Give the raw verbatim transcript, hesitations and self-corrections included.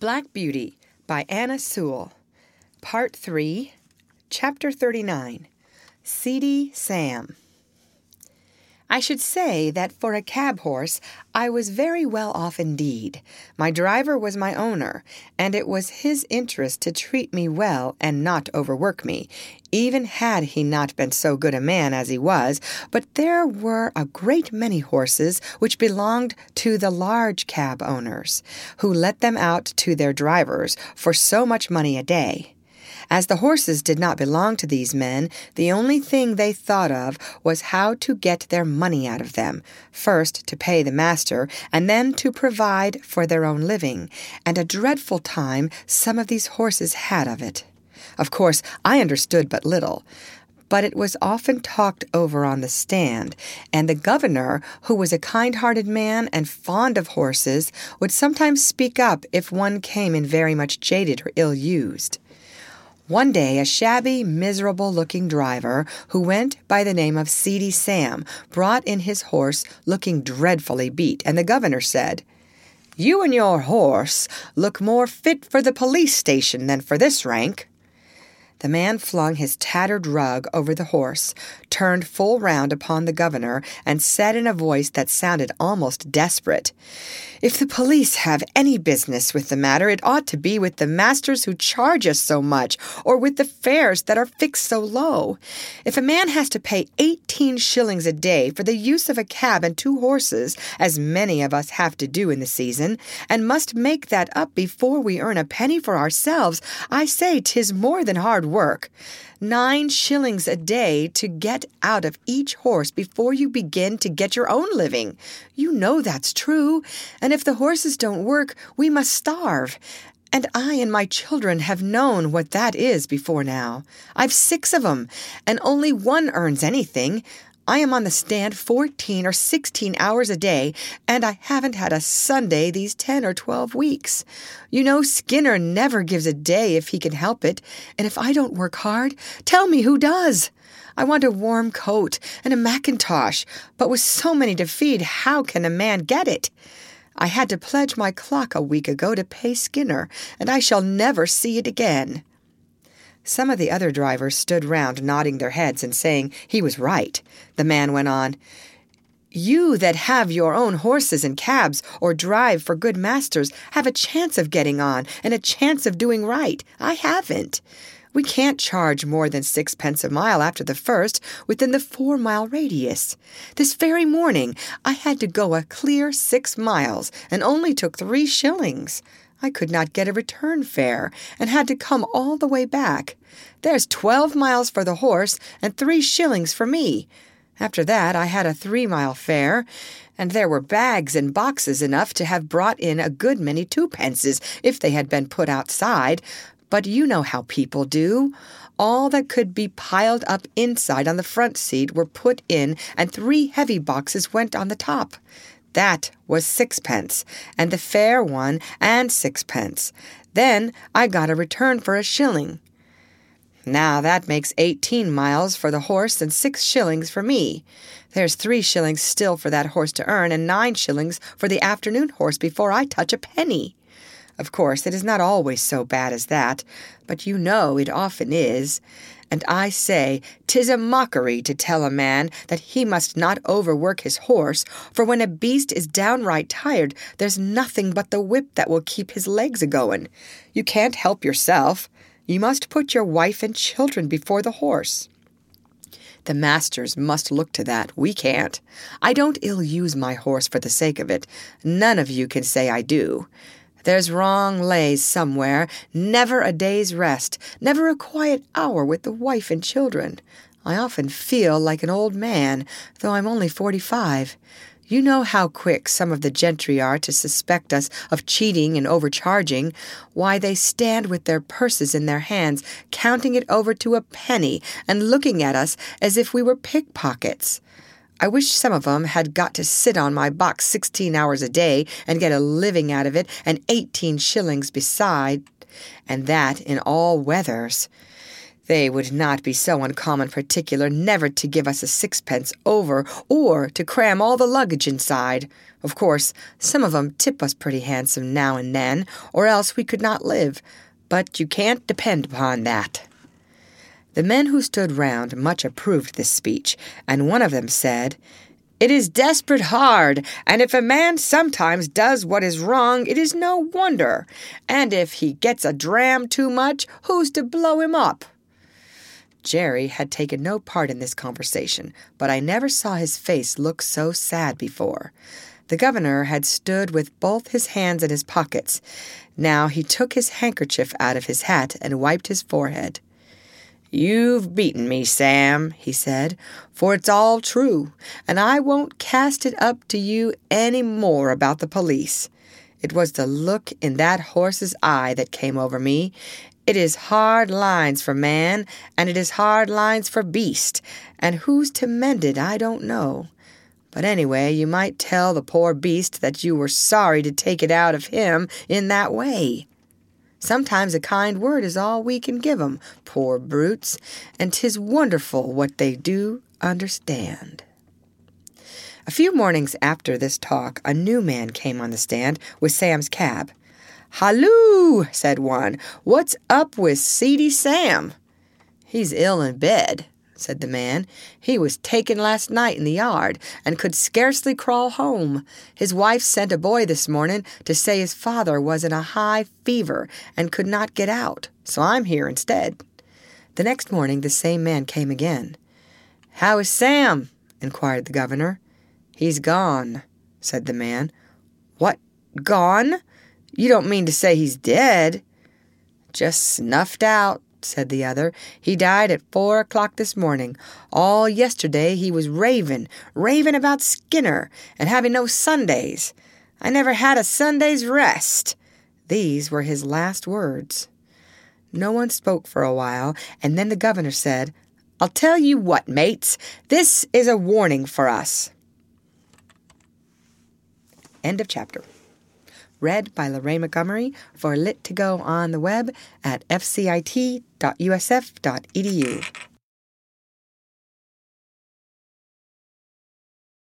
Black Beauty by Anna Sewell. Part three, Chapter thirty-nine, Seedy Sam. I should say that for a cab horse, I was very well off indeed. My driver was my owner, and it was his interest to treat me well and not overwork me, even had he not been so good a man as he was. But there were a great many horses which belonged to the large cab owners, who let them out to their drivers for so much money a day. As the horses did not belong to these men, the only thing they thought of was how to get their money out of them, first to pay the master, and then to provide for their own living, and a dreadful time some of these horses had of it. Of course, I understood but little, but it was often talked over on the stand, and the governor, who was a kind-hearted man and fond of horses, would sometimes speak up if one came in very much jaded or ill-used. One day a shabby, miserable-looking driver, who went by the name of Seedy Sam, brought in his horse looking dreadfully beat, and the governor said, "You and your horse look more fit for the police station than for this rank." The man flung his tattered rug over the horse, turned full round upon the governor, and said in a voice that sounded almost desperate, "If the police have any business with the matter, it ought to be with the masters who charge us so much, or with the fares that are fixed so low. If a man has to pay eighteen shillings a day for the use of a cab and two horses, as many of us have to do in the season, and must make that up before we earn a penny for ourselves, I say 'tis more than hard work. Nine shillings a day to get out of each horse before you begin to get your own living. You know that's true. And if the horses don't work, we must starve. And I and my children have known what that is before now. I've six of 'em, and only one earns anything. I am on the stand fourteen or sixteen hours a day, and I haven't had a Sunday these ten or twelve weeks. You know Skinner never gives a day if he can help it, and if I don't work hard, tell me who does. I want a warm coat and a mackintosh, but with so many to feed, how can a man get it? I had to pledge my clock a week ago to pay Skinner, and I shall never see it again." Some of the other drivers stood round nodding their heads and saying he was right. The man went on, "You that have your own horses and cabs or drive for good masters have a chance of getting on and a chance of doing right. I haven't. We can't charge more than sixpence a mile after the first within the four-mile radius. This very morning I had to go a clear six miles and only took three shillings. I could not get a return fare, and had to come all the way back. There's twelve miles for the horse, and three shillings for me. After that I had a three-mile fare, and there were bags and boxes enough to have brought in a good many twopences if they had been put outside. But you know how people do. All that could be piled up inside on the front seat were put in, and three heavy boxes went on the top. That was sixpence, and the fair one and sixpence. Then I got a return for a shilling. Now that makes eighteen miles for the horse and six shillings for me. There's three shillings still for that horse to earn, and nine shillings for the afternoon horse before I touch a penny. Of course, it is not always so bad as that, but you know it often is. And I say 'tis a mockery to tell a man that he must not overwork his horse, for when a beast is downright tired, there's nothing but the whip that will keep his legs a-going. You can't help yourself. You must put your wife and children before the horse. The masters must look to that. We can't. I don't ill-use my horse for the sake of it. None of you can say I do. There's wrong lays somewhere, never a day's rest, never a quiet hour with the wife and children. I often feel like an old man, though I'm only forty-five. You know how quick some of the gentry are to suspect us of cheating and overcharging. Why, they stand with their purses in their hands, counting it over to a penny, and looking at us as if we were pickpockets. I wish some of 'em had got to sit on my box sixteen hours a day and get a living out of it, and eighteen shillings beside, and that in all weathers. They would not be so uncommon particular never to give us a sixpence over or to cram all the luggage inside. Of course, some of 'em tip us pretty handsome now and then, or else we could not live, but you can't depend upon that." The men who stood round much approved this speech, and one of them said, "It is desperate hard, and if a man sometimes does what is wrong, it is no wonder. And if he gets a dram too much, who's to blow him up?" Jerry had taken no part in this conversation, but I never saw his face look so sad before. The governor had stood with both his hands in his pockets. Now he took his handkerchief out of his hat and wiped his forehead. "You've beaten me, Sam," he said, "for it's all true, and I won't cast it up to you any more about the police. It was the look in that horse's eye that came over me. It is hard lines for man, and it is hard lines for beast, and who's to mend it I don't know. But anyway, you might tell the poor beast that you were sorry to take it out of him in that way. Sometimes a kind word is all we can give 'em, poor brutes, and 'tis wonderful what they do understand." A few mornings after this talk, a new man came on the stand with Sam's cab. "Halloo," said one, "what's up with Seedy Sam?" "He's ill in bed," said the man. "He was taken last night in the yard, and could scarcely crawl home. His wife sent a boy this morning to say his father was in a high fever and could not get out, so I'm here instead." The next morning the same man came again. "How is Sam?" inquired the governor. "He's gone," said the man. "What, gone? You don't mean to say he's dead?" "Just snuffed out," said the other. "He died at four o'clock this morning. All yesterday he was raving, raving about Skinner, and having no Sundays. I never had a Sunday's rest." These were his last words. No one spoke for a while, and then the governor said, "I'll tell you what, mates, this is a warning for us." End of chapter. Read by Lorraine Montgomery for Lit to Go on the web at f c i t dot u s f dot e d u.